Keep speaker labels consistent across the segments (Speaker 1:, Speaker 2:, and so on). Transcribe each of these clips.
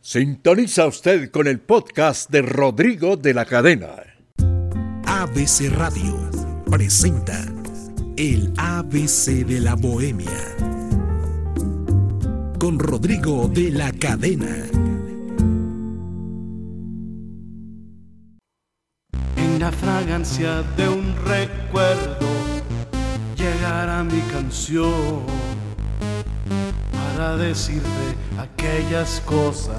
Speaker 1: Sintoniza usted con el podcast de Rodrigo de la Cadena.
Speaker 2: ABC Radio presenta el ABC de la Bohemia con Rodrigo de la Cadena.
Speaker 3: En la fragancia de un recuerdo llegará mi canción para decirte aquellas cosas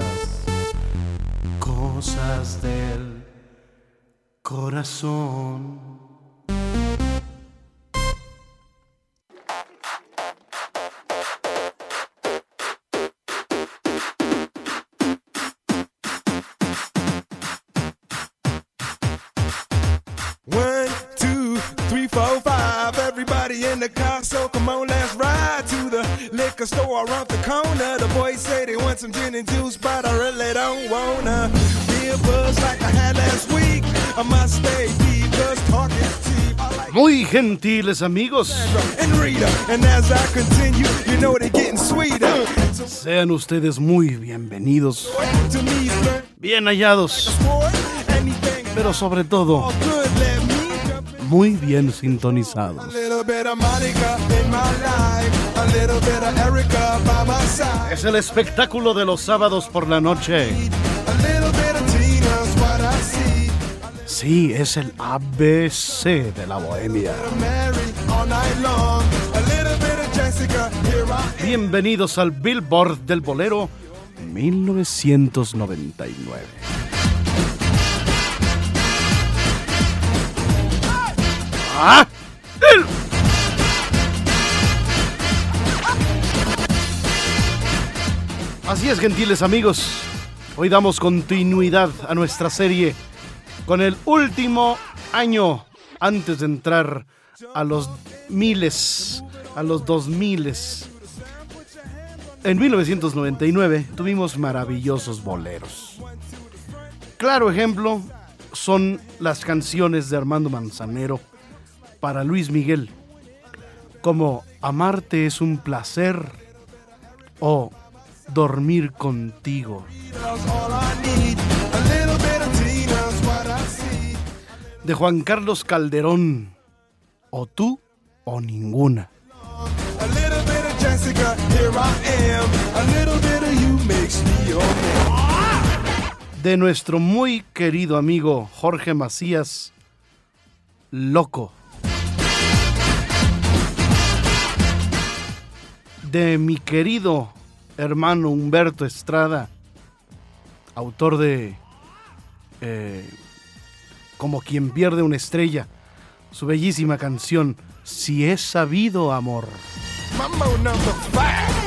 Speaker 3: del corazón.
Speaker 4: One, two, three, four, five. Everybody in the car, so come on, let's ride to the liquor store around the corner. The boys say they want some gin and juice, but I really don't wanna be a buzz like I had last week. I must stay deep, cause talking cheap.
Speaker 3: Muy gentiles amigos,
Speaker 4: And Rita, and as I continue, you know they're getting sweeter.
Speaker 3: sean ustedes muy bienvenidos,
Speaker 4: To me, flirt,
Speaker 3: bien hallados,
Speaker 4: sport, anything
Speaker 3: pero sobre todo
Speaker 4: all good, let me jump in.
Speaker 3: muy bien sintonizados.
Speaker 4: A little bit of Monica in my life, a little bit of Erica by my side.
Speaker 3: Es el espectáculo de los sábados por la noche.
Speaker 4: A little bit of Tina's what I see.
Speaker 3: Sí, es el ABC de la Bohemia.
Speaker 4: Mary all night long. A little bit of Jessica, here I am.
Speaker 3: Bienvenidos al Billboard del Bolero 1999. ¡Ah! Así es, gentiles amigos. Hoy damos continuidad a nuestra serie con el último año antes de entrar a los miles, a los 2000. En 1999 tuvimos maravillosos boleros. Claro ejemplo son las canciones de Armando Manzanero para Luis Miguel, como Amarte es un placer o Dormir contigo.
Speaker 4: That's all I need. A little bit of Tina's what I see.
Speaker 3: De Juan Carlos Calderón, o tú o ninguna.
Speaker 4: A little bit of Jessica, here I am. A little bit of you makes me your man.
Speaker 3: De nuestro muy querido amigo Jorge Macías, Loco. De mi querido hermano Humberto Estrada, autor de Como quien pierde una estrella, su bellísima canción Si es sabido amor.
Speaker 4: Mambo number 5.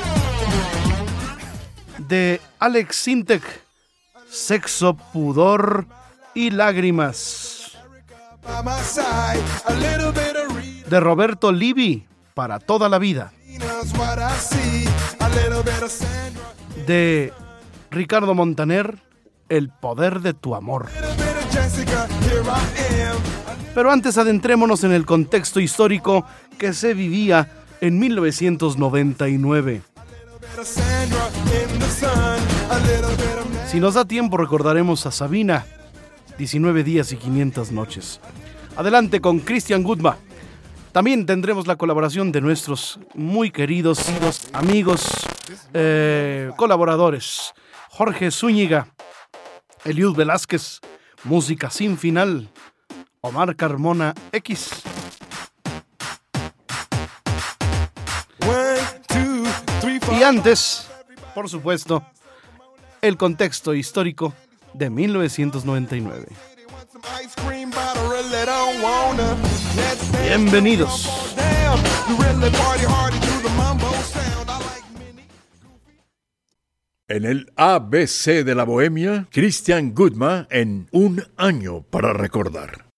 Speaker 3: De Alex Sintek, Sexo, pudor y lágrimas.
Speaker 4: By my side, a little bit of Rita.
Speaker 3: De Roberto Livi, Para toda la vida.
Speaker 4: Tina's what I see. A little bit of Sandra.
Speaker 3: De Ricardo Montaner, El poder de tu amor.
Speaker 4: A little bit of Jessica, here I am.
Speaker 3: Pero antes adentrémonos en el contexto histórico que se vivía en 1999.
Speaker 4: A little bit of Sandra in the sun. A little bit of
Speaker 3: Si nos da tiempo recordaremos a Sabina, 19 días y 500 noches. Adelante con Christian Gutma. También tendremos la colaboración de nuestros muy queridos amigos, colaboradores. Jorge Zúñiga, Eliud Velázquez, Música sin final, Omar Carmona X.
Speaker 4: 1, 2, 3, 4.
Speaker 3: Y antes, por supuesto, el contexto histórico de 1999.
Speaker 4: Ice cream, but I really don't wanna. Let's dance.
Speaker 3: Bienvenidos.
Speaker 4: Damn, you really party hard and do the mambo sound. I like mini.
Speaker 1: En el ABC de la Bohemia, Christian Gutma en Un año para recordar.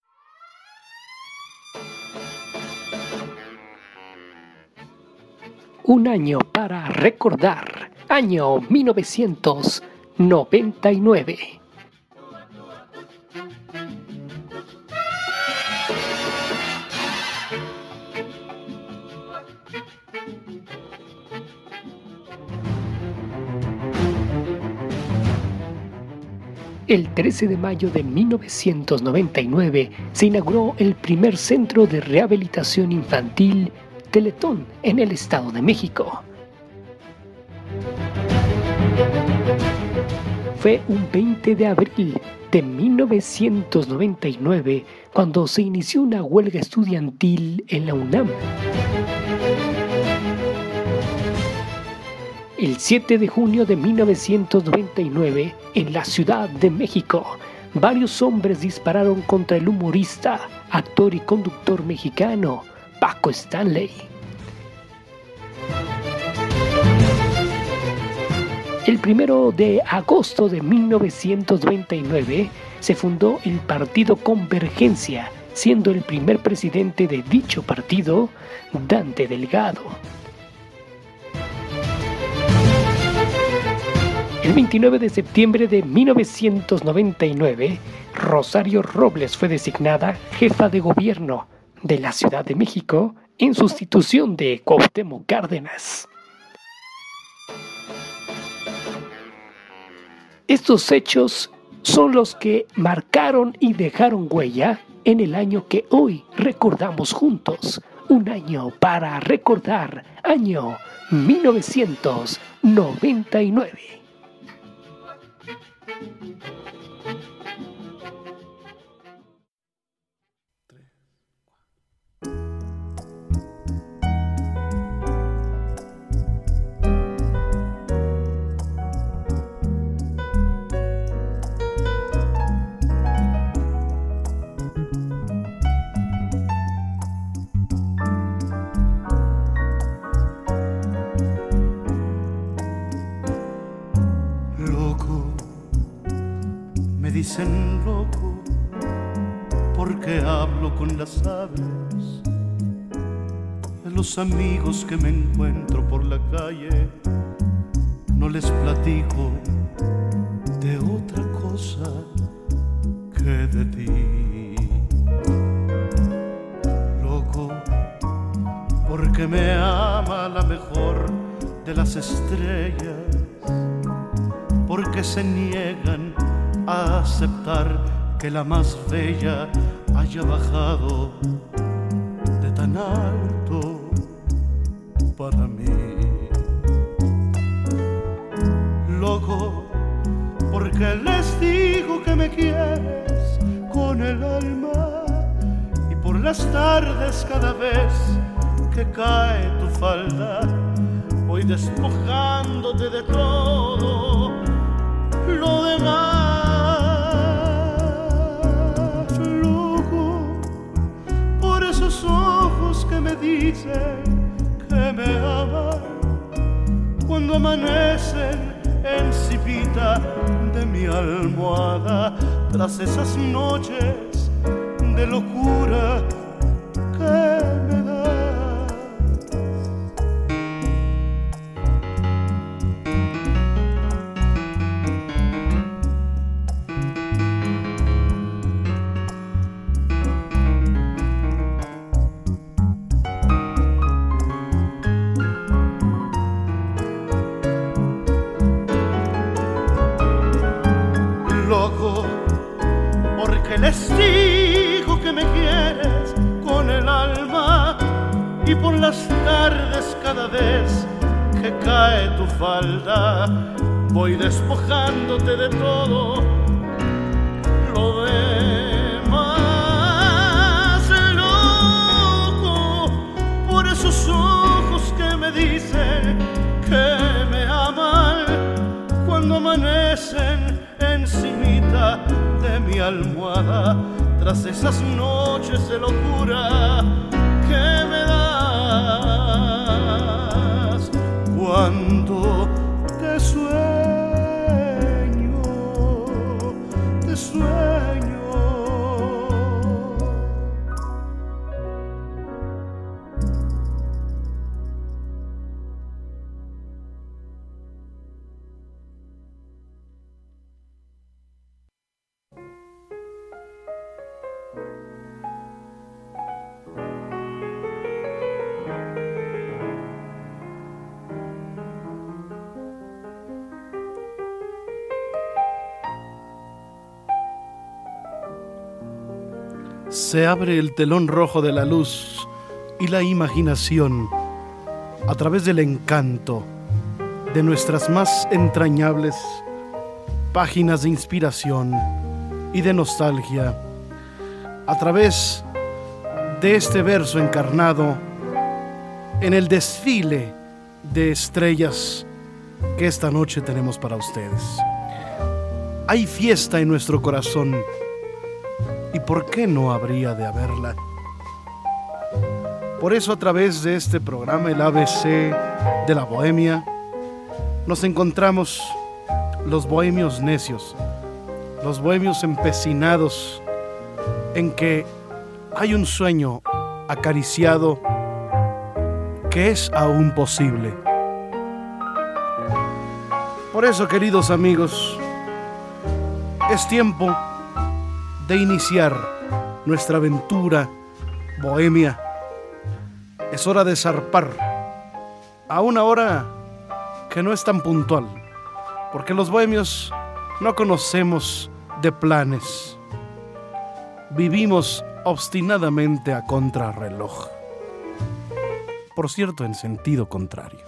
Speaker 5: Un año para recordar, año 1999. El 13 de mayo de 1999 se inauguró el primer centro de rehabilitación infantil Teletón en el Estado de México. Fue un 20 de abril de 1999 cuando se inició una huelga estudiantil en la UNAM. El 7 de junio de 1999, en la Ciudad de México, varios hombres dispararon contra el humorista, actor y conductor mexicano Paco Stanley. El 1 de agosto de 1999 se fundó el Partido Convergencia, siendo el primer presidente de dicho partido Dante Delgado. El 29 de septiembre de 1999, Rosario Robles fue designada jefa de gobierno de la Ciudad de México en sustitución de Cuauhtémoc Cárdenas. Estos hechos son los que marcaron y dejaron huella en el año que hoy recordamos juntos. Un año para recordar, año 1999.
Speaker 6: Dicen loco porque hablo con las aves, de los amigos que me encuentro por la calle, no les platico de otra cosa que de ti. Loco porque me ama la mejor de las estrellas, porque se niegan a aceptar que la más bella haya bajado de tan alto para mí. Loco, porque les digo que me quieres con el alma, y por las tardes cada vez que cae tu falda voy despojándote de todo lo demás. Ojos que me dicen que me aman, cuando amanecen encimita de mi almohada, tras esas noches de locura que me das. Les digo que me quieres con el alma, y por las tardes cada vez que cae tu falda voy despojándote de todo lo demás. Loco por esos ojos que me dicen que me aman, cuando amanecen encimita de mi almohada, tras esas noches de locura que me das. Cuando te sueño, te sueño.
Speaker 3: se abre el telón rojo de la luz y la imaginación a través del encanto de nuestras más entrañables páginas de inspiración y de nostalgia, a través de este verso encarnado en el desfile de estrellas que esta noche tenemos para ustedes. Hay fiesta en nuestro corazón, ¿y por qué no habría de haberla? Por eso, a través de este programa, el ABC de la Bohemia, nos encontramos los bohemios necios, los bohemios empecinados en que hay un sueño acariciado que es aún posible. Por eso, queridos amigos, es tiempo de iniciar nuestra aventura bohemia. Es hora de zarpar a una hora que no es tan puntual, porque los bohemios no conocemos de planes. Vivimos obstinadamente a contrarreloj. Por cierto, en sentido contrario.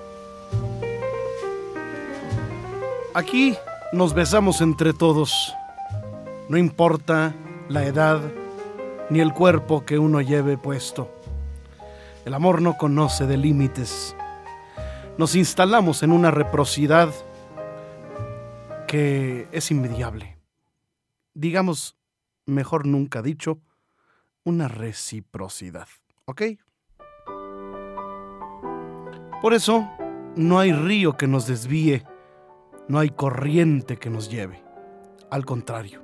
Speaker 3: Aquí nos besamos entre todos. No importa la edad ni el cuerpo que uno lleve puesto. El amor no conoce de límites. Nos instalamos en una reciprocidad que es inmediable. Digamos, mejor nunca dicho, una reciprocidad. ¿Ok? Por eso, no hay río que nos desvíe, no hay corriente que nos lleve. Al contrario.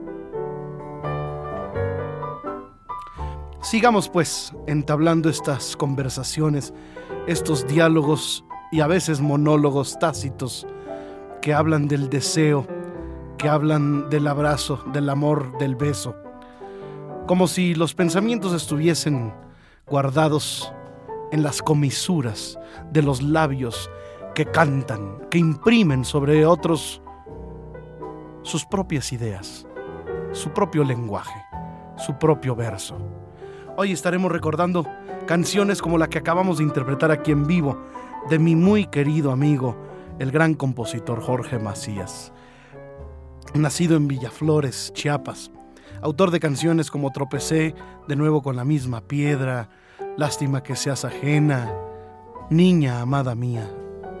Speaker 3: Sigamos pues entablando estas conversaciones, estos diálogos y a veces monólogos tácitos que hablan del deseo, que hablan del abrazo, del amor, del beso, como si los pensamientos estuviesen guardados en las comisuras de los labios que cantan, que imprimen sobre otros sus propias ideas, su propio lenguaje, su propio verso. Hoy estaremos recordando canciones como la que acabamos de interpretar aquí en vivo de mi muy querido amigo, el gran compositor Jorge Macías. Nacido en Villaflores, Chiapas, autor de canciones como Tropecé, de nuevo con la misma piedra, Lástima que seas ajena, Niña amada mía.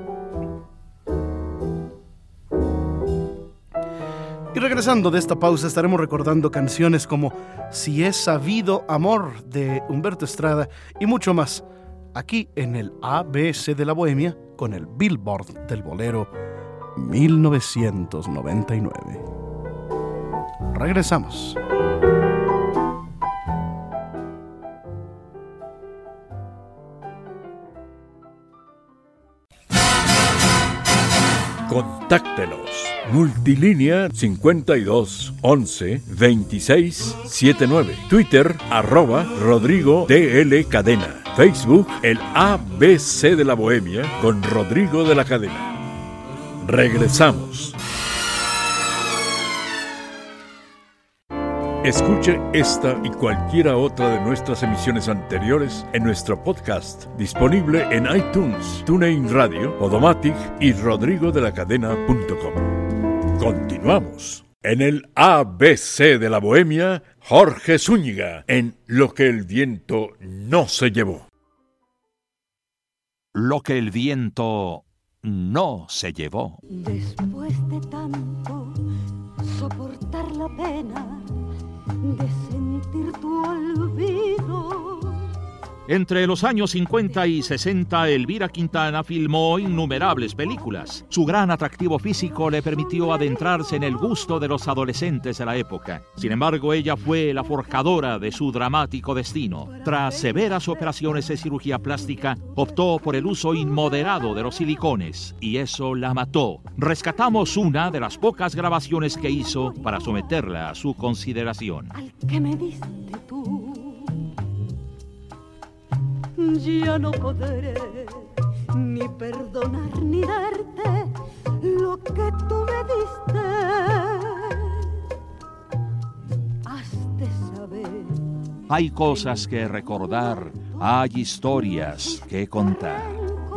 Speaker 3: Y regresando de esta pausa estaremos recordando canciones como Si es sabido amor de Humberto Estrada y mucho más, aquí en el ABC de la Bohemia con el Billboard del Bolero 1999. Regresamos.
Speaker 1: Contáctenos. Multilínea 52 11 26 79. Twitter @Rodrigo DL Cadena. Facebook el ABC de la Bohemia con Rodrigo de la Cadena. Regresamos. Escuche esta y cualquiera otra de nuestras emisiones anteriores en nuestro podcast, disponible en iTunes, TuneIn Radio, Podomatic y rodrigodelacadena.com. Continuamos. En el ABC de la Bohemia, Jorge Zúñiga, en Lo que el viento no se llevó.
Speaker 7: Lo que el viento no se llevó.
Speaker 8: Después de tanto soportar la pena de sentir tu olvido.
Speaker 7: Entre los años 50 y 60, Elvira Quintana filmó innumerables películas. Su gran atractivo físico le permitió adentrarse en el gusto de los adolescentes de la época. Sin embargo, ella fue la forjadora de su dramático destino. Tras severas operaciones de cirugía plástica, optó por el uso inmoderado de los silicones, y eso la mató. Rescatamos una de las pocas grabaciones que hizo para someterla a su consideración.
Speaker 8: Al que me diste tú, ya no podré ni perdonar ni darte lo que tú me diste. Has de saber
Speaker 7: Hay cosas que recordar, hay historias que contar.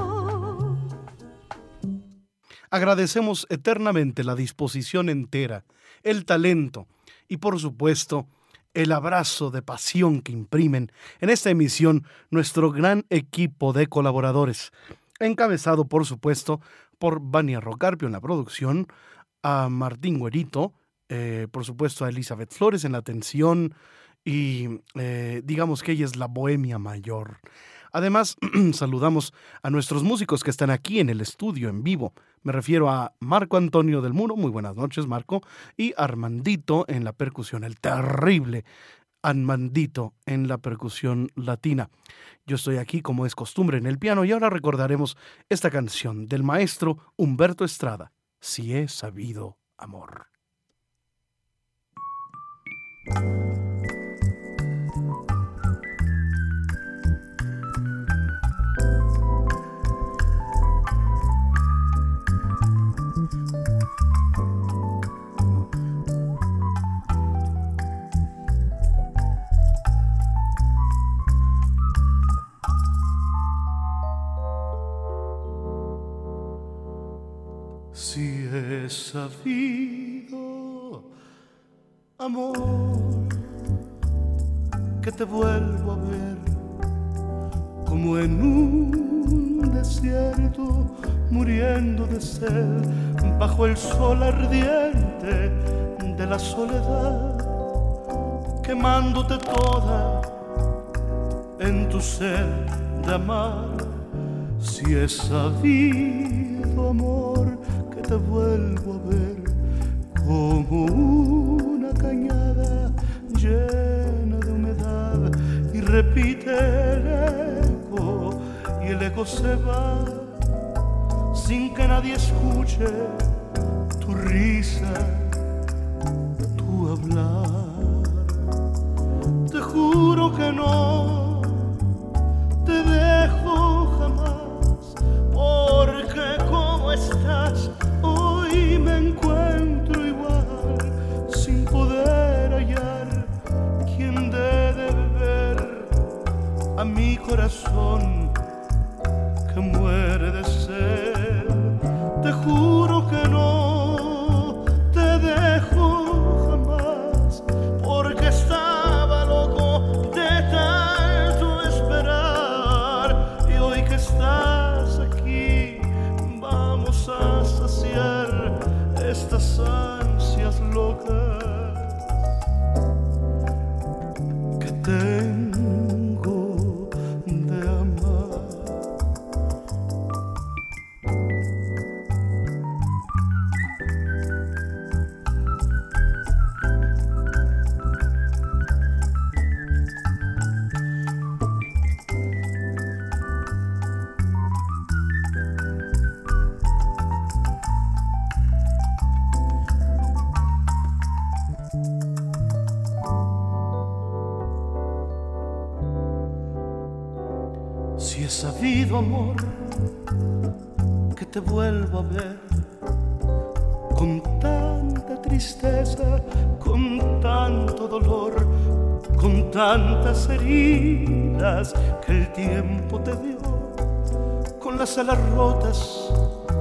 Speaker 3: Agradecemos eternamente la disposición entera, el talento y, por supuesto, el abrazo de pasión que imprimen en esta emisión nuestro gran equipo de colaboradores, encabezado, por supuesto, por Vania Rocarpio en la producción, a Martín Güerito, por supuesto a Elizabeth Flores en la atención y digamos que ella es la bohemia mayor. Además, saludamos a nuestros músicos que están aquí en el estudio en vivo. Me refiero a Marco Antonio del Muro, muy buenas noches Marco, y Armandito en la percusión, el terrible Armandito en la percusión latina. Yo estoy aquí como es costumbre en el piano y ahora recordaremos esta canción del maestro Humberto Estrada, Si he sabido amor.
Speaker 6: Si he sabido, amor, que te vuelvo a ver como en un desierto, muriendo de sed, bajo el sol ardiente de la soledad, quemándote toda en tu sed de amar. Si he sabido, amor, que te vuelvo a ver como una cañada llena de humedad y repite el eco y el eco se va sin que nadie escuche tu risa, tu hablar. Te juro que no te dejo jamás, porque como estás hoy me encuentro igual, sin poder hallar quien dé de beber a mi corazón que muere de sed. Te juro que no te dejo jamás, porque estaba loco de tanto esperar, y hoy que estás aquí vamos a saciar estas ansias locas que tengo de amar. Si he sabido, amor, que te vuelvo a ver con tanta tristeza, con tanto dolor, con tantas heridas que el tiempo te dio, con las alas rotas,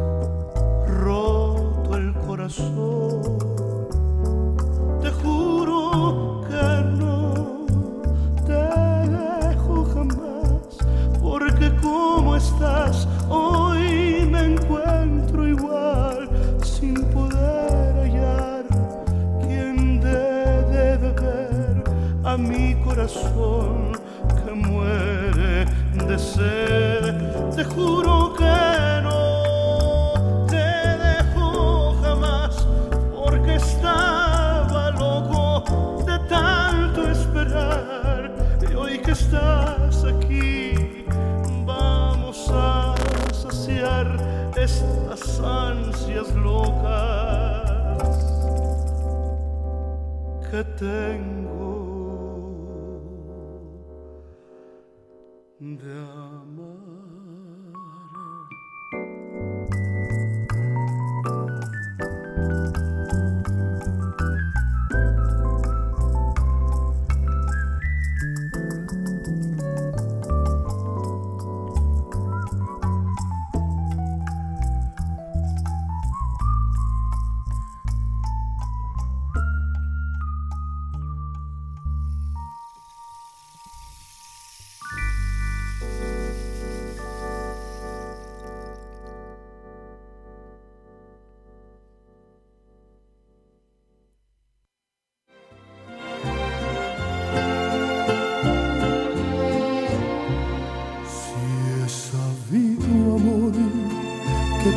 Speaker 6: roto el corazón. Te juro que no te dejo jamás, porque como estás hoy me encuentro igual, sin poder hallar quien dé de beber a mi corazón que muere de sed. Te juro que no te dejo jamás, porque estaba loco de tanto esperar, y hoy que estás aquí vamos a saciar estas ansias locas que tengo de amar.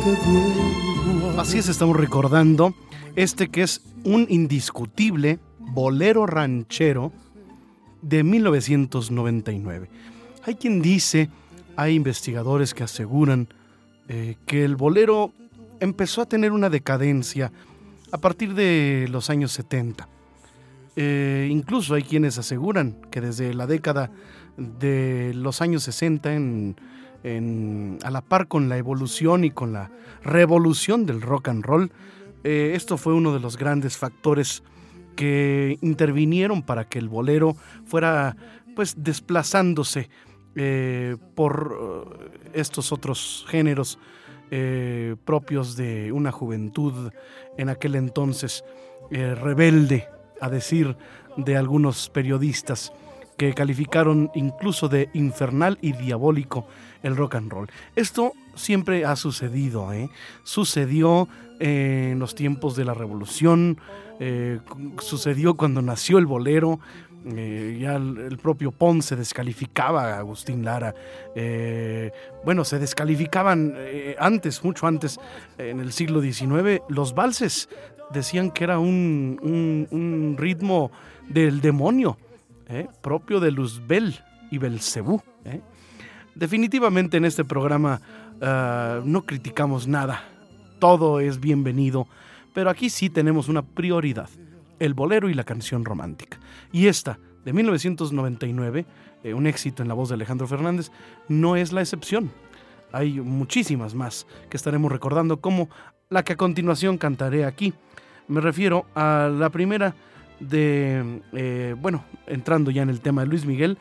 Speaker 6: te vuelvo a ver.
Speaker 3: Así es, estamos recordando este que es un indiscutible bolero ranchero de 1999. Hay quien dice, hay investigadores que aseguran que el bolero empezó a tener una decadencia a partir de los años 70. Incluso hay quienes aseguran que desde la década de los años 60, a la par con la evolución y con la revolución del rock and roll, esto fue uno de los grandes factores que intervinieron para que el bolero fuera pues desplazándose por estos otros géneros propios de una juventud en aquel entonces rebelde, a decir de algunos periodistas que calificaron incluso de infernal y diabólico el rock and roll. Esto siempre ha sucedido, sucedió en los tiempos de la revolución, sucedió cuando nació el bolero. Ya el propio Ponce descalificaba a Agustín Lara. Se descalificaban mucho antes, en el siglo XIX, los valses. Decían que era un ritmo del demonio, propio de Luzbel y Belcebú. Definitivamente en este programa no criticamos nada, todo es bienvenido, pero aquí sí tenemos una prioridad: el bolero y la canción romántica. Y esta, de 1999, un éxito en la voz de Alejandro Fernández, no es la excepción. Hay muchísimas más que estaremos recordando, como la que a continuación cantaré aquí. Me refiero a la primera entrando ya en el tema de Luis Miguel,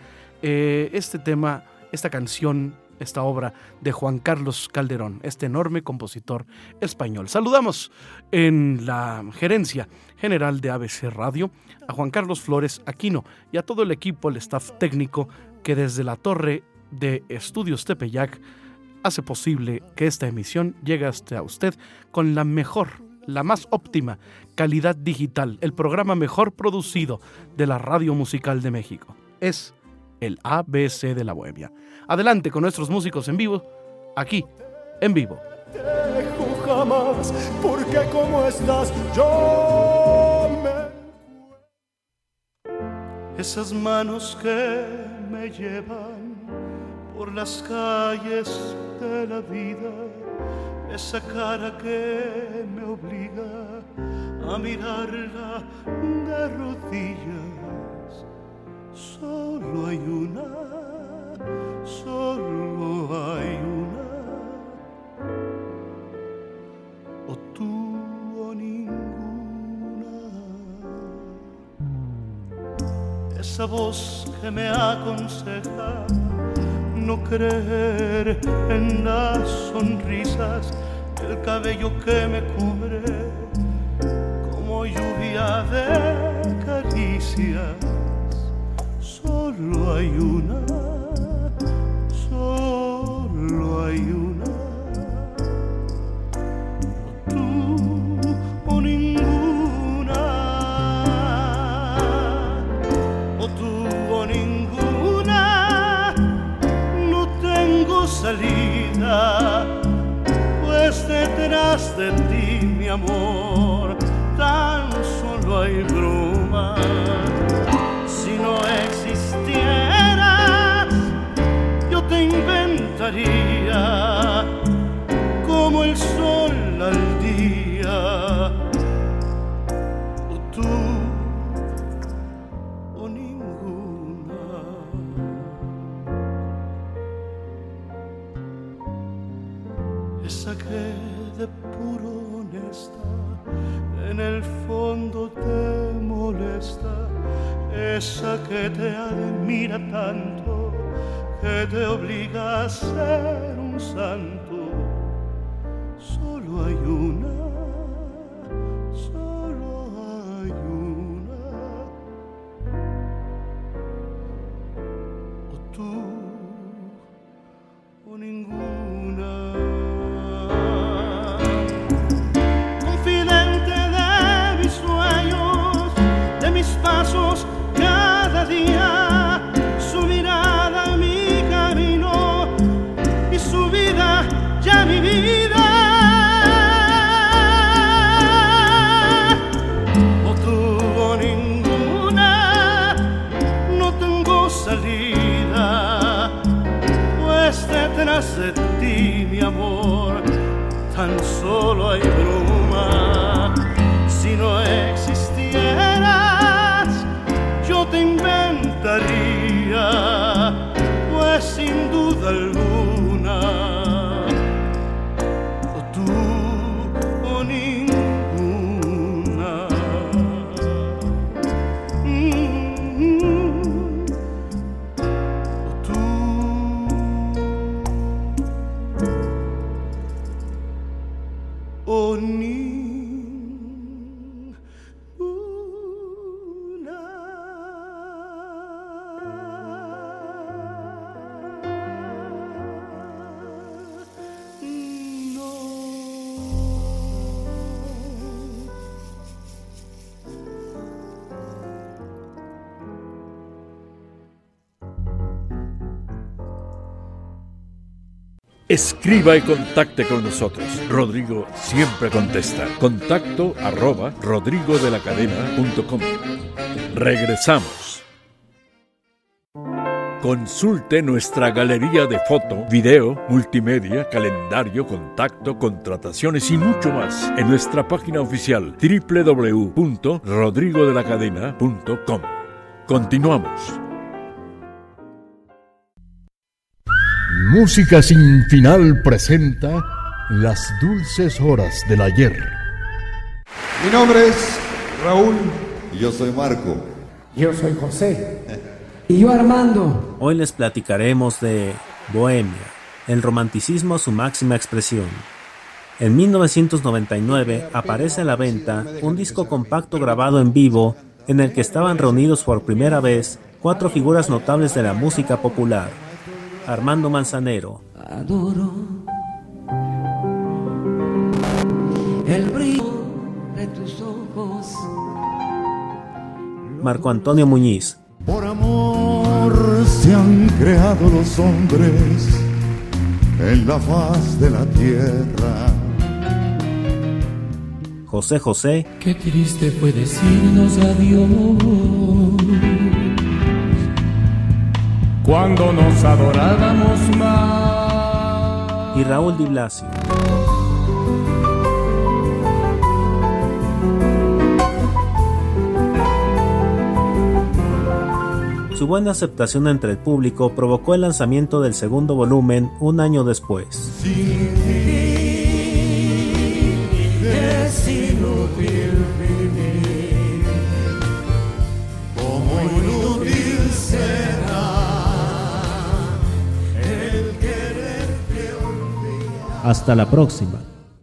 Speaker 3: esta canción, esta obra de Juan Carlos Calderón, este enorme compositor español. Saludamos en la gerencia general de ABC Radio a Juan Carlos Flores Aquino y a todo el equipo, el staff técnico que desde la torre de Estudios Tepeyac hace posible que esta emisión llegue hasta usted con la más óptima calidad digital, el programa mejor producido de la Radio Musical de México. Es el ABC de la Bohemia. Adelante con nuestros músicos en vivo, aquí, en vivo.
Speaker 6: Te dejo jamás, porque como estás, yo me... Esas manos que me llevan por las calles de la vida, esa cara que me obliga a mirarla de rodillas. Solo hay una, o tú o ninguna. Esa voz que me aconseja no creer en las sonrisas, el cabello que me cubre como lluvia de caricias. Solo hay una, tú o ninguna, o tú o ninguna. No tengo salida, pues detrás de ti, mi amor, tan solo hay bruma. Si no existieras, yo te inventaría como el sol al día. O tú o ninguna. Esa que de puro honesta en el fondo te molesta, esa que te admira tanto que te obliga a ser un santo. Solo hay una, o tú o ninguna. Confidente de mis sueños, de mis pasos cada día, su mirada mi camino y su vida detrás de ti, mi amor, tan solo hay bruma. Si no existieras, yo te inventaría, pues sin duda alguna, o tú o ninguna. O tú o ninguna.
Speaker 1: Escriba y contacte con nosotros. Rodrigo siempre contesta. contacto@rodrigodelacadena.com. Regresamos. Consulte nuestra galería de foto, video, multimedia, calendario, contacto, contrataciones y mucho más en nuestra página oficial www.rodrigodelacadena.com. Continuamos.
Speaker 2: Música sin final presenta Las dulces horas del ayer.
Speaker 9: Mi nombre es Raúl.
Speaker 10: Y yo soy Marco.
Speaker 11: Yo soy José. Y yo Armando.
Speaker 12: Hoy les platicaremos de Bohemia, el romanticismo su máxima expresión. En 1999 aparece a la venta un disco compacto grabado en vivo en el que estaban reunidos por primera vez 4 figuras notables de la música popular. Armando Manzanero,
Speaker 11: Adoro el brillo de tus ojos.
Speaker 12: Marco Antonio Muñiz,
Speaker 13: Por amor se han creado los hombres en la faz de la tierra.
Speaker 12: José José,
Speaker 14: Qué triste fue decirnos adiós cuando nos adorábamos más.
Speaker 12: y Raúl Di Blasio. Su buena aceptación entre el público provocó el lanzamiento del segundo volumen un año después.
Speaker 13: Sin ti es inútil vivir, como inútil será el quererte olvidar.
Speaker 12: Hasta la próxima.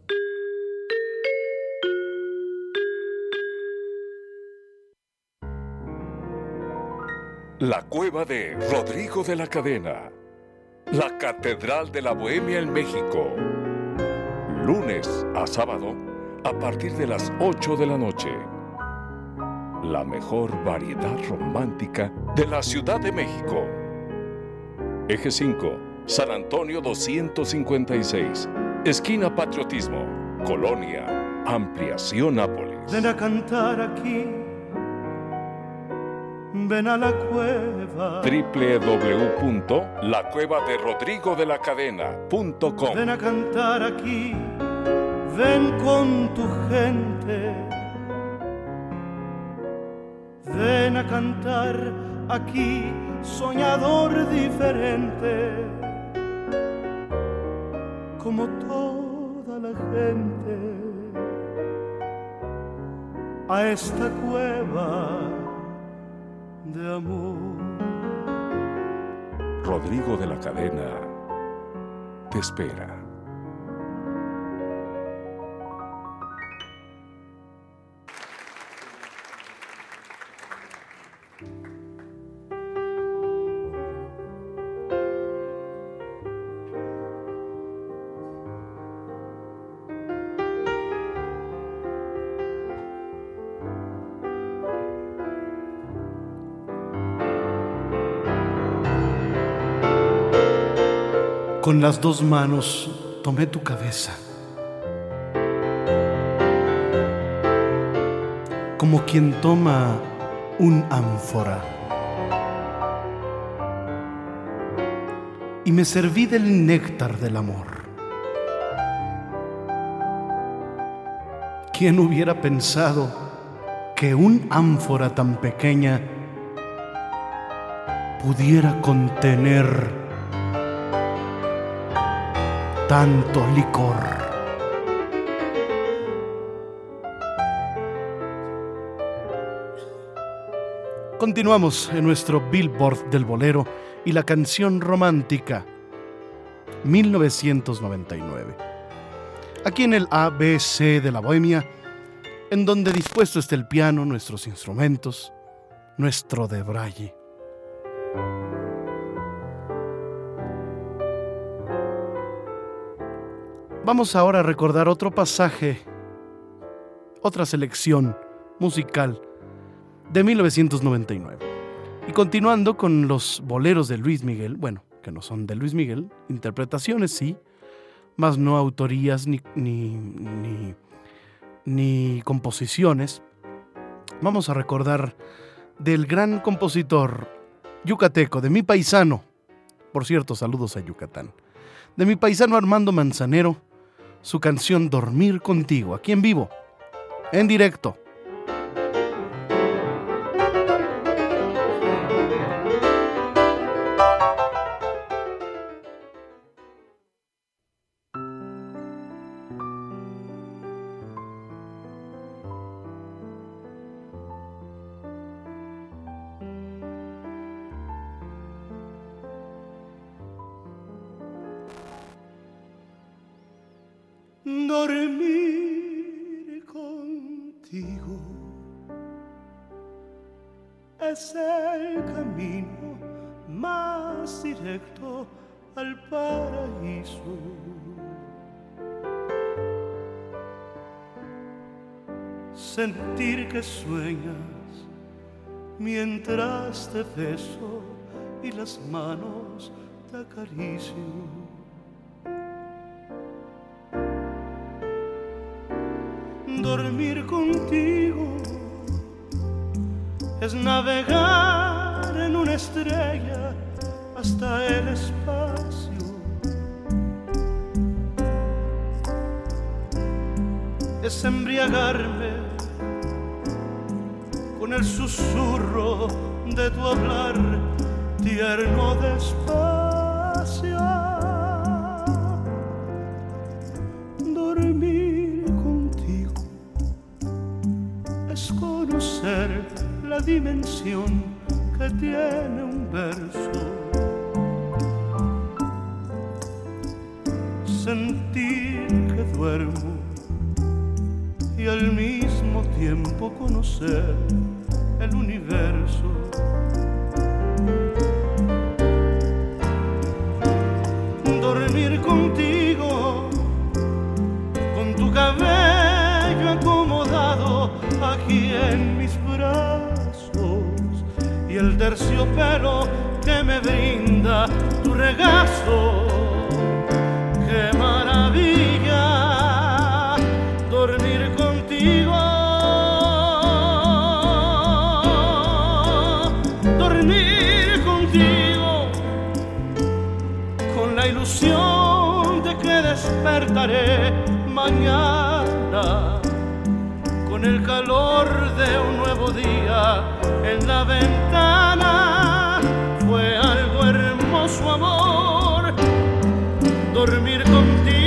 Speaker 15: La cueva de Rodrigo de la Cadena. La Catedral de la Bohemia en México. Lunes a sábado a partir de las 8 de la noche. La mejor variedad romántica de la Ciudad de México. Eje 5, San Antonio 256. Esquina Patriotismo. Colonia Ampliación Nápoles.
Speaker 6: Ven a cantar aquí. Ven a la cueva.
Speaker 15: www.lacuevaderodrigodelacadena.com.
Speaker 6: Ven a cantar aquí. Ven con tu gente. Ven a cantar aquí, soñador diferente, como toda la gente, a esta cueva de amor.
Speaker 15: Rodrigo de la Cadena te espera.
Speaker 3: Con las dos manos tomé tu cabeza, como quien toma un ánfora. y me serví del néctar del amor. ¿Quién hubiera pensado que un ánfora tan pequeña pudiera contener tanto licor? Continuamos en nuestro Billboard del bolero y la canción romántica, 1999. Aquí en el ABC de la Bohemia, en donde dispuesto está el piano, nuestros instrumentos, nuestro debraye. Vamos ahora a recordar otro pasaje, otra selección musical de 1999. Y continuando con los boleros de Luis Miguel, bueno, que no son de Luis Miguel, interpretaciones sí, más no autorías ni composiciones. Vamos a recordar del gran compositor yucateco, de mi paisano, por cierto, saludos a Yucatán, de mi paisano Armando Manzanero, su canción Dormir Contigo, aquí en vivo, en directo.
Speaker 6: Dormir contigo es el camino más directo al paraíso. Sentir que sueñas mientras te beso y las manos te acaricio. Dormir contigo es navegar en una estrella hasta el espacio. Es embriagarme con el susurro de tu hablar tierno despacio. Dormir contigo es conocer la dimensión que tiene un verso. Sentir que duermo y al mismo tiempo conocer el universo. Dormir contigo, con tu cabello acomodado aquí en mis brazos y el terciopelo que me brinda tu regazo. ¡Qué maravilla! Dormir contigo, dormir contigo, con la ilusión de que despertaré mañana, con el calor de un nuevo día en la ventana. Fue algo hermoso, amor, dormir contigo.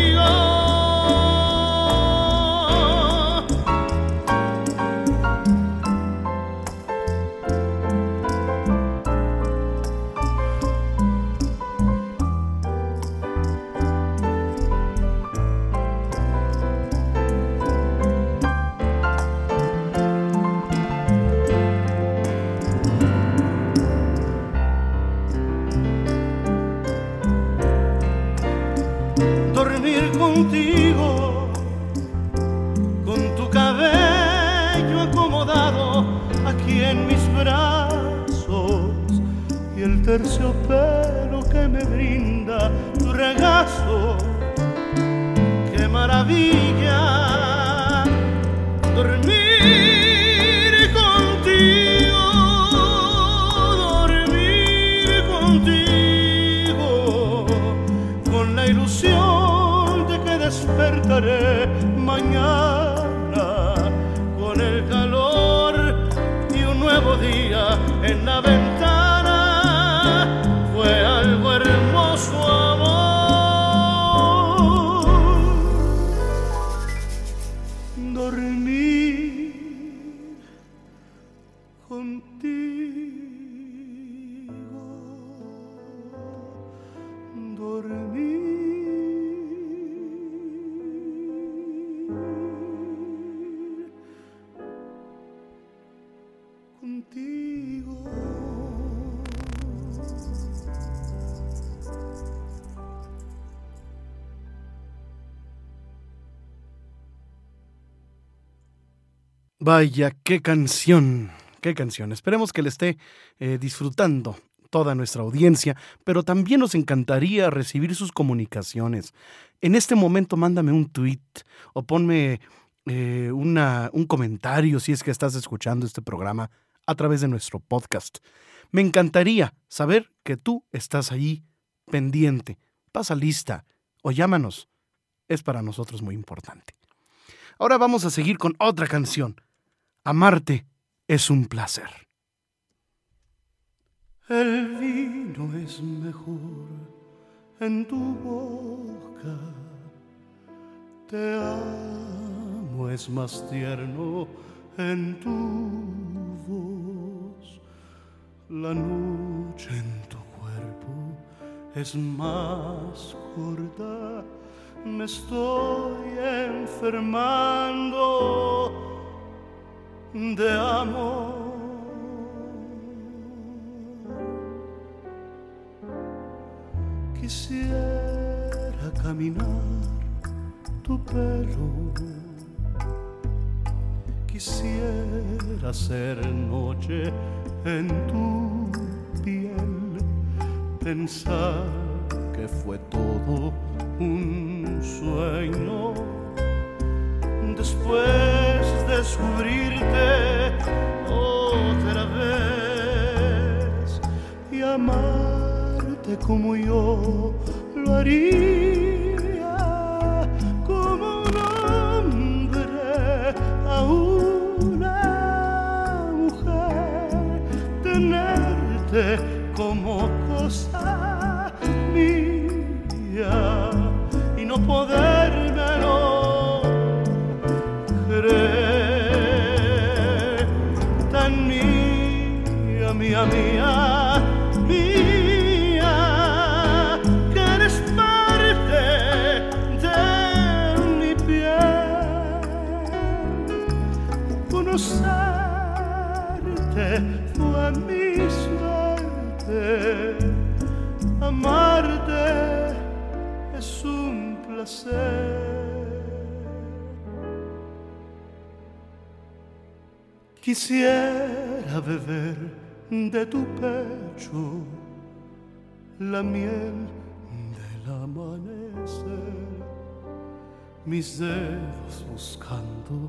Speaker 6: Dormir contigo, con tu cabello acomodado aquí en mis brazos y el terciopelo que me brinda tu regazo. ¡Qué maravilla! Dormir contigo, dormir contigo. nuevo día en la ventana fue algo hermoso, amor. Dormir contigo, dormir contigo.
Speaker 3: Vaya, qué canción, qué canción. Esperemos que le esté disfrutando toda nuestra audiencia, pero también nos encantaría recibir sus comunicaciones. En este momento mándame un tweet o ponme un comentario si es que estás escuchando este programa a través de nuestro podcast. Me encantaría saber que tú estás ahí pendiente. Pasa lista o llámanos. Es para nosotros muy importante. Ahora vamos a seguir con otra canción. Amarte es un placer.
Speaker 6: El vino es mejor en tu boca, te amo es más tierno en tu voz, la noche en tu cuerpo es más corta, me estoy enfermando de amor. Quisiera caminar tu pelo, quisiera hacer noche en tu piel, pensar que fue todo un sueño, después descubrirte otra vez y amarte como yo lo haría, como un hombre a una mujer, tenerte como cosa mía y no podérmelo creer, tan mía, mía, mía, mía, que eres parte de mi piel. Conocerte fue mi suerte, amarte es un placer. Quisiera beber de tu pecho la miel del amanecer, mis dedos buscando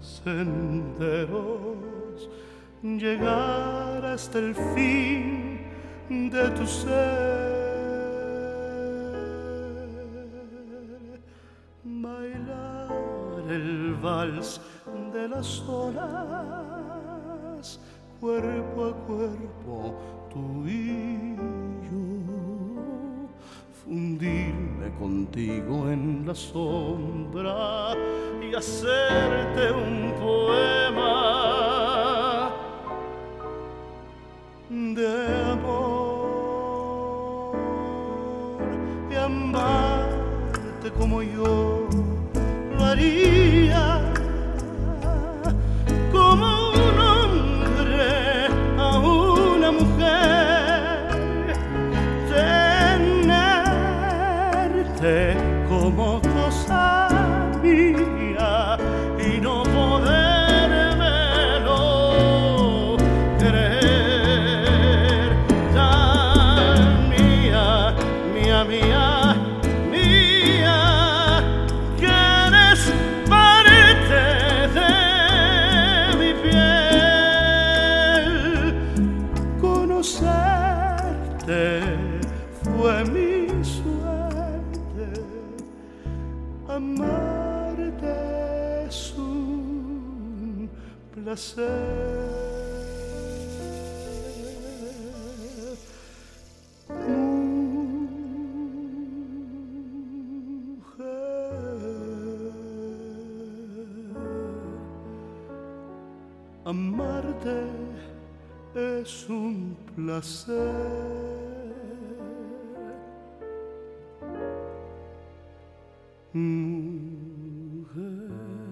Speaker 6: senderos, llegar hasta el fin de tu ser, bailar el vals de las horas, cuerpo a cuerpo, tú y yo, fundirme contigo en la sombra y hacerte un poema de amor y amarte como yo lo haría, como un hombre a una mujer, tenerte como cosa mía y no podérmelo creer, tan mía, mía, mía, mía, que eres parte de mi piel. Conocerte fue mi suerte, amarte es un placer. amarte es un placer. Mujer.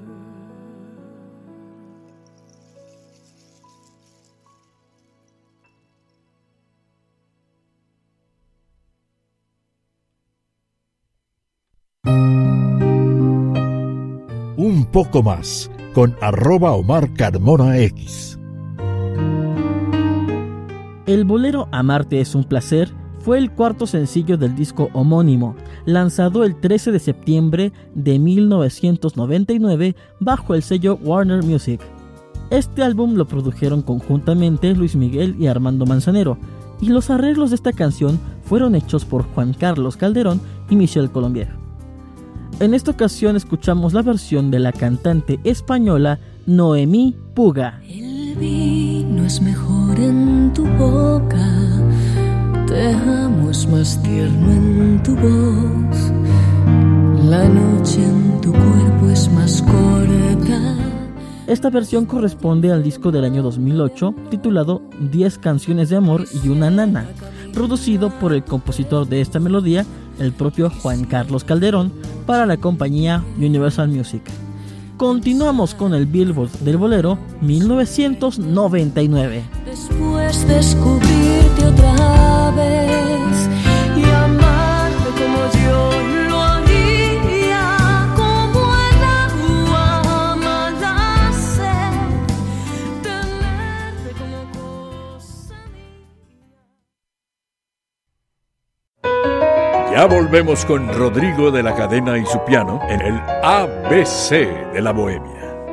Speaker 2: Un poco más con @OmarCarmonaX.
Speaker 10: El bolero Amarte es un placer fue el cuarto sencillo del disco homónimo, lanzado el 13 de septiembre de 1999 bajo el sello Warner Music. Este álbum lo produjeron conjuntamente Luis Miguel y Armando Manzanero, y los arreglos de esta canción fueron hechos por Juan Carlos Calderón y Michel Colombier. En esta ocasión escuchamos la versión de la cantante española Noemí Puga.
Speaker 16: El vino es mejor en tu boca, te amo es más tierno en tu voz, la noche en tu cuerpo es más corta.
Speaker 10: Esta versión corresponde al disco del año 2008 titulado 10 canciones de amor y una nana, producido por el compositor de esta melodía, el propio Juan Carlos Calderón, para la compañía Universal Music. Continuamos con el Billboard del bolero 1999.
Speaker 16: Después descubrirte otra vez y amarte como yo lo haría, como el agua ama la sed, tenerte como cosa
Speaker 1: mía. Ya volvemos con Rodrigo de la Cadena y su piano en el ABC de la Bohemia.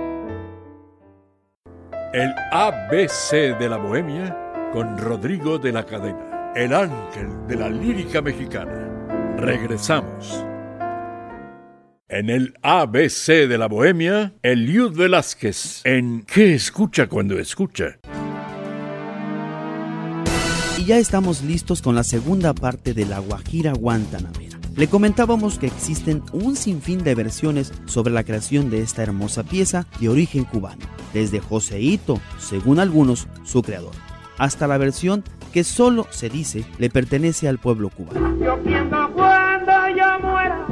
Speaker 1: El ABC de la Bohemia con Rodrigo de la Cadena, el ángel de la lírica mexicana. Regresamos. En el ABC de la Bohemia, Eliud Velázquez en ¿Qué escucha cuando escucha?
Speaker 17: Y ya estamos listos con la segunda parte de La Guajira Guantanamera. Le comentábamos que existen un sinfín de versiones sobre la creación de esta hermosa pieza de origen cubano, desde Joséito, según algunos, su creador, hasta la versión que solo se dice le pertenece al pueblo cubano.
Speaker 18: Yo pienso cuando yo muera,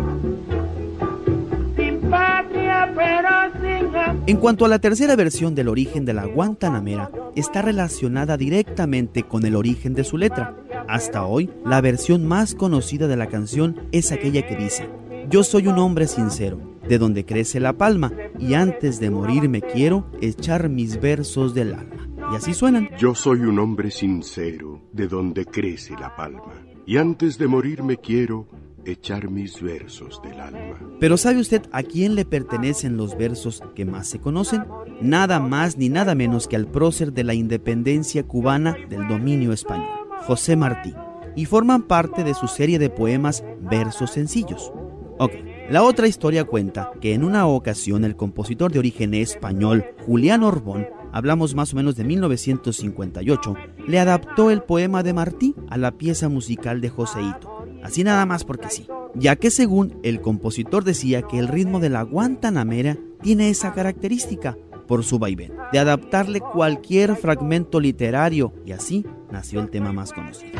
Speaker 18: sin patria pero sin amor.
Speaker 17: En cuanto a la tercera versión del origen de la Guantanamera, está relacionada directamente con el origen de su letra. Hasta hoy, la versión más conocida de la canción es aquella que dice: yo soy un hombre sincero, de donde crece la palma, y antes de morir me quiero echar mis versos del alma. Y así suenan.
Speaker 19: Yo soy un hombre sincero, de donde crece la palma, y antes de morir me quiero echar mis versos del alma.
Speaker 17: Pero ¿sabe usted a quién le pertenecen los versos que más se conocen? Nada más ni nada menos que al prócer de la independencia cubana del dominio español, José Martí, y forman parte de su serie de poemas Versos Sencillos. Ok, la otra historia cuenta que en una ocasión el compositor de origen español, Julián Orbón, hablamos más o menos de 1958, le adaptó el poema de Martí a la pieza musical de Joséito, así nada más porque sí, ya que según el compositor decía que el ritmo de la Guantanamera tiene esa característica, por su vaivén, de adaptarle cualquier fragmento literario, y así nació el tema más conocido.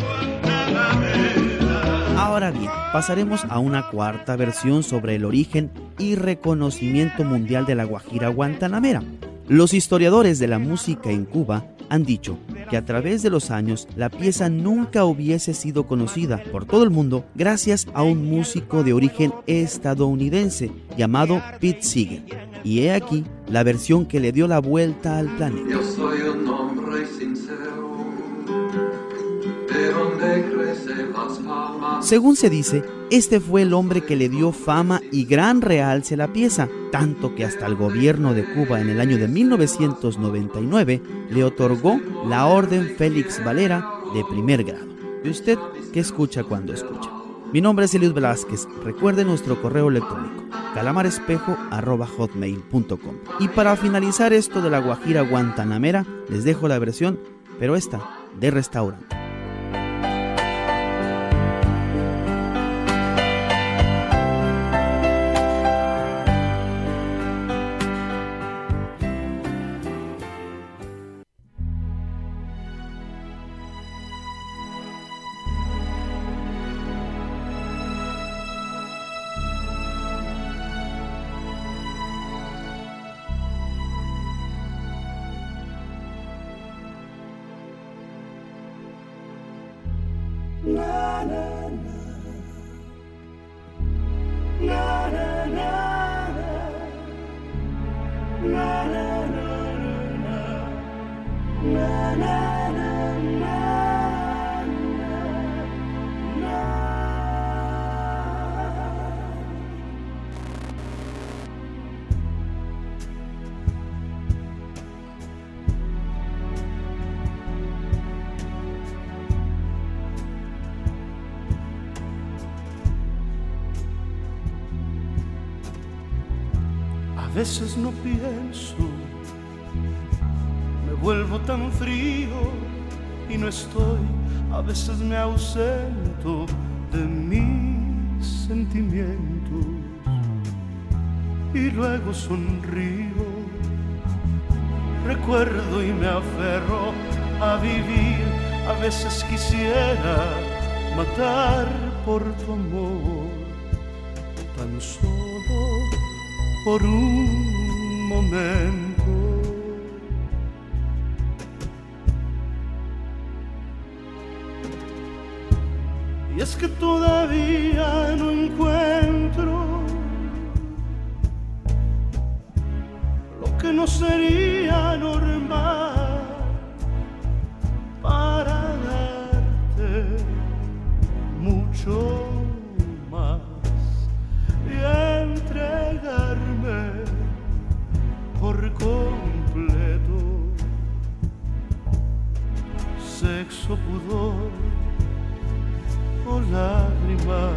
Speaker 17: Ahora bien, pasaremos a una cuarta versión sobre el origen y reconocimiento mundial de la Guajira Guantanamera. Los historiadores de la música en Cuba han dicho que a través de los años la pieza nunca hubiese sido conocida por todo el mundo gracias a un músico de origen estadounidense llamado Pete Seeger. Y he aquí la versión que le dio la vuelta al planeta.
Speaker 20: Yo soy un hombre sincero, de donde crecen las palmas.
Speaker 17: Según se dice, este fue el hombre que le dio fama y gran realce a la pieza, tanto que hasta el gobierno de Cuba en el año de 1999 le otorgó la Orden Félix Valera de primer grado. ¿Y usted qué escucha cuando escucha? Mi nombre es Eliud Velázquez. Recuerde nuestro correo electrónico calamarespejo@hotmail.com. Y para finalizar esto de la Guajira Guantanamera, les dejo la versión, pero esta, de Restaurante.
Speaker 6: A veces no pienso, me vuelvo tan frío y no estoy, a veces me ausento de mis sentimientos y luego sonrío, recuerdo y me aferro a vivir, a veces quisiera matar por tu amor, tan solo por un momento. Y es que todavía no encuentro lo que no sería normal para darte mucho más y entregarme por completo. Sexo, pudor o lágrimas,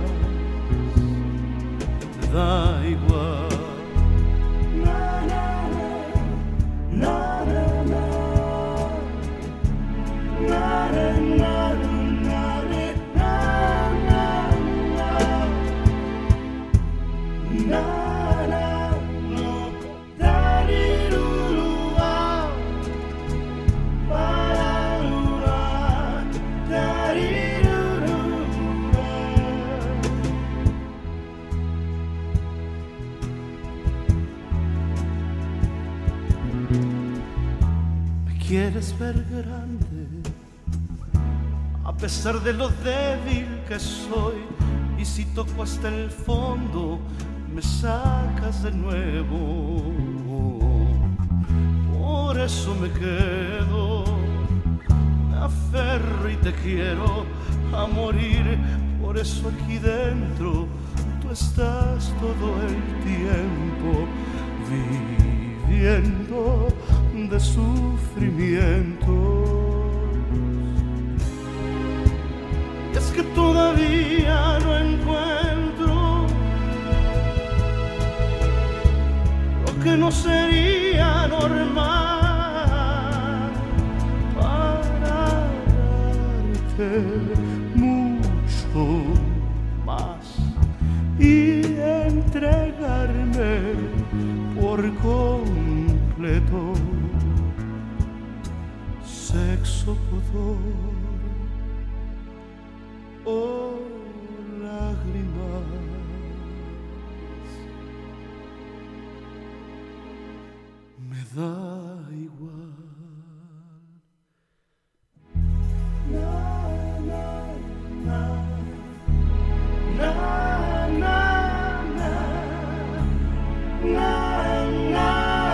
Speaker 6: me da igual. Na, na, na, na, na, na, na, na, na, na, na, na. Quieres ver grande, a pesar de lo débil que soy, y si toco hasta el fondo, me sacas de nuevo. Por eso me quedo, me aferro y te quiero a morir. Por eso aquí dentro tú estás todo el tiempo viviendo de sufrimientos. Y es que todavía no encuentro lo que no sería normal para darte mucho más y entregarme por completo. Sexo, pudor o lágrimas, me da igual. Na, na, na, na, na, na, na, na.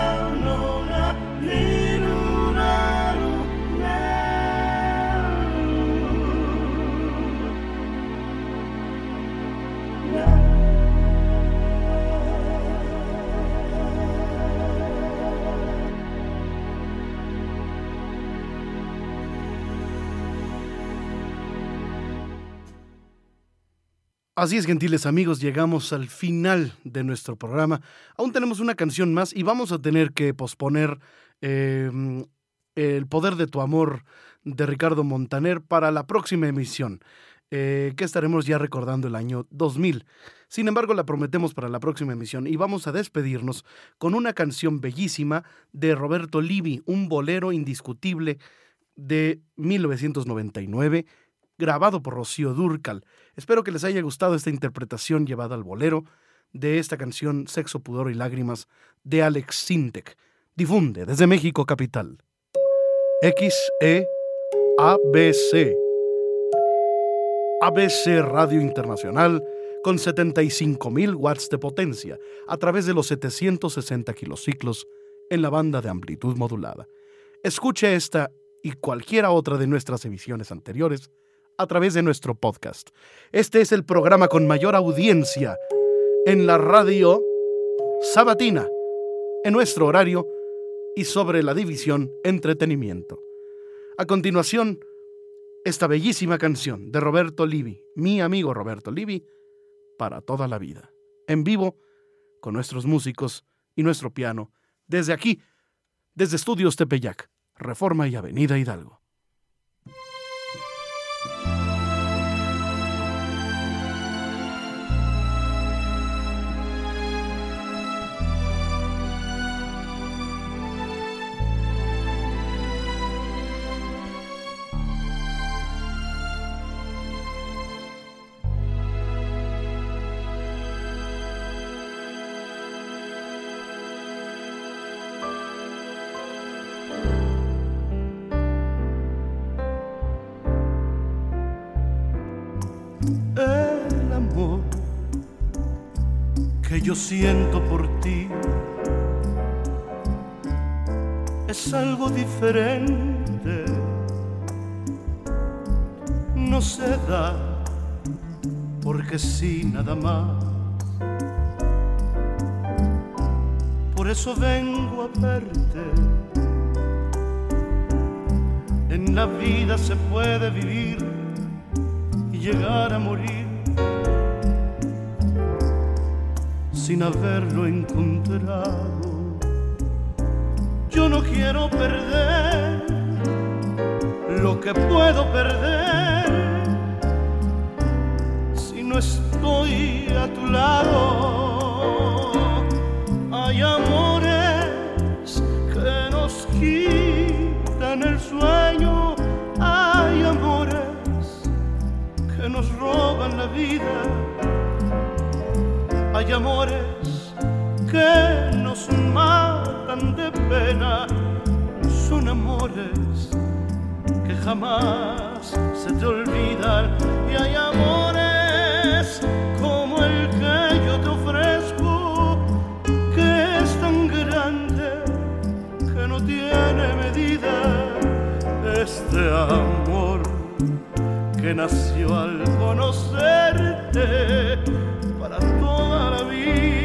Speaker 3: Así es, gentiles amigos, llegamos al final de nuestro programa. Aún tenemos una canción más y vamos a tener que posponer El poder de tu amor de Ricardo Montaner para la próxima emisión, que estaremos ya recordando el año 2000. Sin embargo, la prometemos para la próxima emisión y vamos a despedirnos con una canción bellísima de Roberto Livi, un bolero indiscutible de 1999, grabado por Rocío Dúrcal. Espero que les haya gustado esta interpretación llevada al bolero de esta canción Sexo, Pudor y Lágrimas de Alex Sintek. Difunde desde México capital. XEABC. ABC Radio Internacional con 75.000 watts de potencia a través de los 760 kilociclos en la banda de amplitud modulada. Escuche esta y cualquiera otra de nuestras emisiones anteriores a través de nuestro podcast. Este es el programa con mayor audiencia en la radio sabatina, en nuestro horario y sobre la división entretenimiento. A continuación, esta bellísima canción de Roberto Livi, mi amigo Roberto Livi, para toda la vida, en vivo, con nuestros músicos y nuestro piano, desde aquí, desde Estudios Tepeyac, Reforma y Avenida Hidalgo.
Speaker 6: El amor que yo siento por ti es algo diferente, no se da porque sí nada más. Por eso vengo a verte. En la vida se puede vivir y llegar a morir sin haberlo encontrado. Yo no quiero perder lo que puedo perder si no estoy a tu lado. Hay amores que nos quitan el sueño, hay amores que nos roban la vida, hay amores que nos matan de pena, son amores que jamás se te olvidan, y hay amores como el que yo te ofrezco, que es tan grande que no tiene medida. Este amor que nació al conocerte para toda la vida.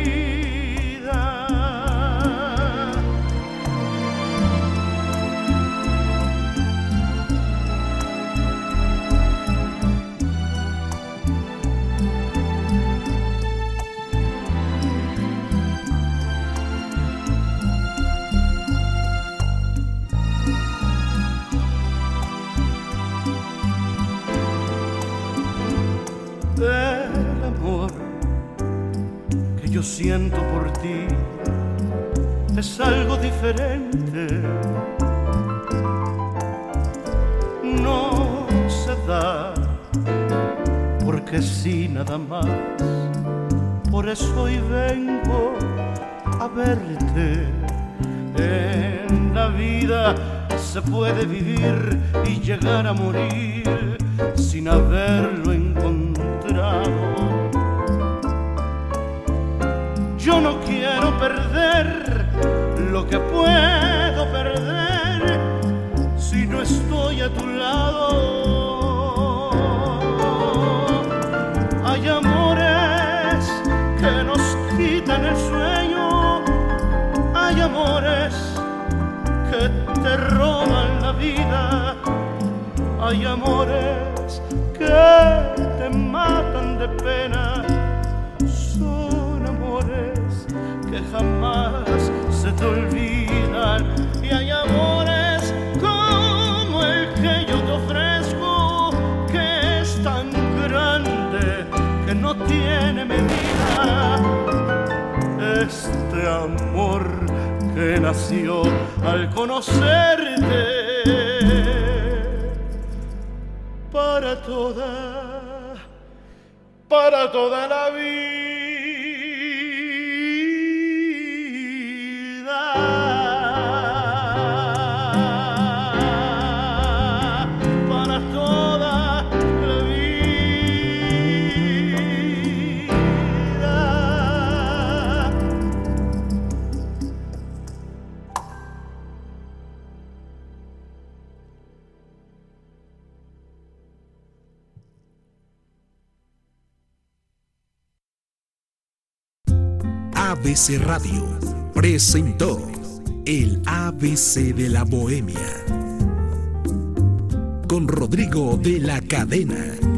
Speaker 6: El amor que yo siento por ti es algo diferente, no se da porque sí nada más. Por eso hoy vengo a verte. En la vida se puede vivir y llegar a morir sin haberlo encontrado. Yo no quiero perder lo que puedo perder si no estoy a tu lado. Hay amores que nos quitan el sueño, hay amores que te roban la vida, hay amores que te matan de pena, son amores que jamás se te olvidan, y hay amores como el que yo te ofrezco, que es tan grande que no tiene medida. Este amor que nació al conocerte para toda la vida. Para toda la vida.
Speaker 21: ABC Radio presentó el ABC de la Bohemia con Rodrigo de la Cadena.